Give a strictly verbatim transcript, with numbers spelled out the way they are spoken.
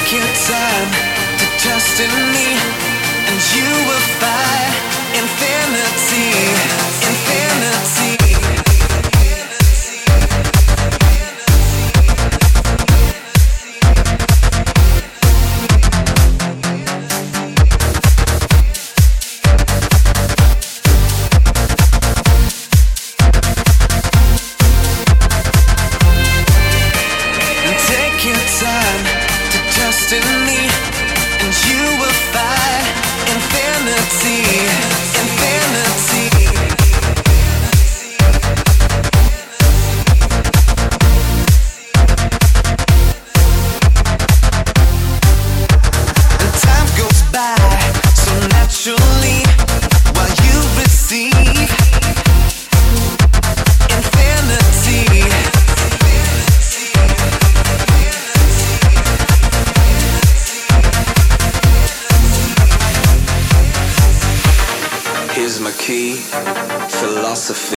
your time to trust in me, and you will find infinity, infinity. Here's my key, philosophy.